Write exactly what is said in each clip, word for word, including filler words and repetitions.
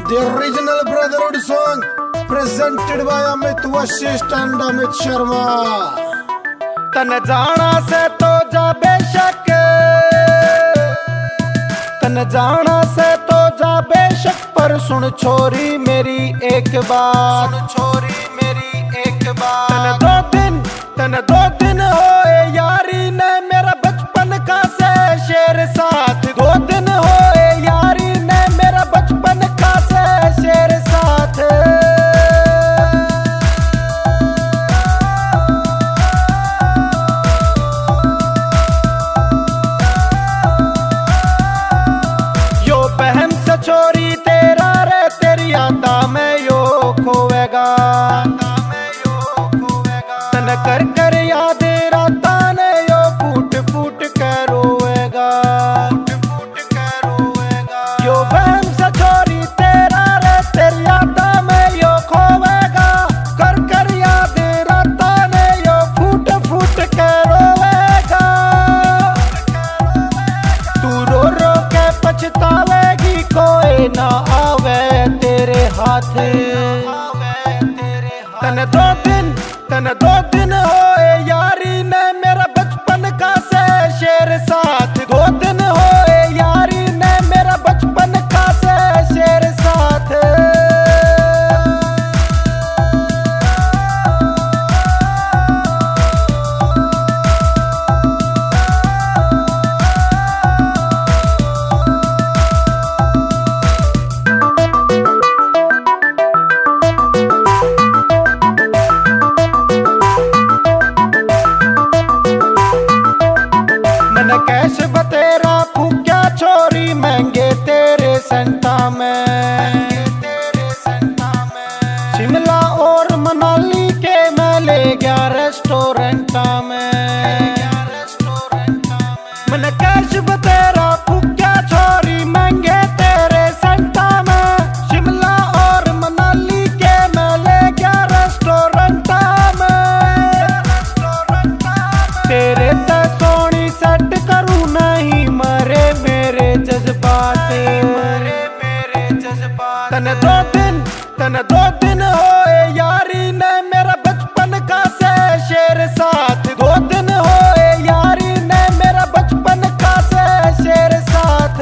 The original Brotherhood song presented by Amit Vashist and Amit Sharma. तन जाना से तो जा बेशक, तन जाना से तो जा बेशक, पर सुन छोरी मेरी एक बात, सुन छोरी मेरी एक बात। तन दो दिन तन दो दिन होए यारी ने मेरा बचपन का से शेर साथ, दो दिन होए यारी ने मेरा बचपन का से शेर साथ। यो बहन से छोरी तेरा रे तेरी यादा में यो खोएगा, तन कर कर याद राता ने यो फूट फूट कर रोएगा, फूट कर रोएगा। यो बहन से छोरी तेरा रे तेरी यादा में यो खोएगा, कर कर याद राता ने यो फूट फूट कर रोएगा। तू रो रो के पछतावेगी कोई ना आवे तेरे हाथे। तन दो दिन तन दो दिन होए यारी ने मेरा बचपन का से शेर साथ, दो दिन होए यारी ने मेरा बचपन का से शेर साथ। कैश बतेरा फूक्या छोरी महंगे तेरे सेंटा में, शिमला और मनाली के मैं ले गया रेस्टोरेंटा में। मैंने कैश बतेरा फूक्या छोरी महंगे तेरे सेंटा में, शिमला और मनाली के मैं ले गया रेस्टोरेंटा में। तेरे ते सोनी सेट करूं नहीं मरे मेरे जज्बात, मरे मेरे जज्बात। तन दो दिन तन दो दिन होए यारी ने मेरा बचपन का से शेर साथ, दो दिन होए यारी ने मेरा बचपन का से शेर साथ।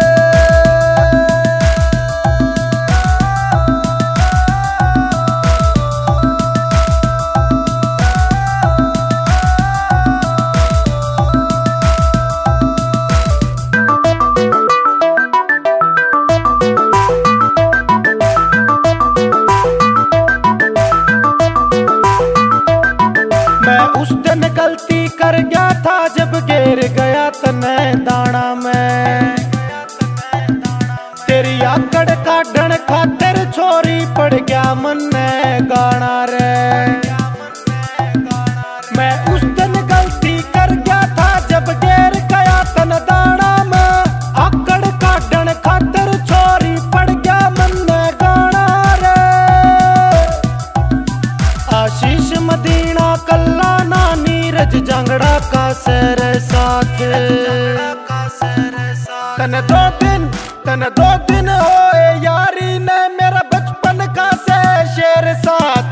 उस दिन गलती कर गया था जब गिर गया तने दाना में, तेरी आकड़ काढ़न खातिर छोरी पड़ गया मन में गाना रे। मैं उस दिन गलती कर गया था जब गिर गया तन दाना में, आकड़ काढ़न खातिर छोरी पड़ गया मन में गाना रे। आशीष मदीना कल्ला नीरज जांगड़ा का सर साथ। तन दो दिन तन दो दिन होए यारी ने मेरा बचपन का से शेर साथ।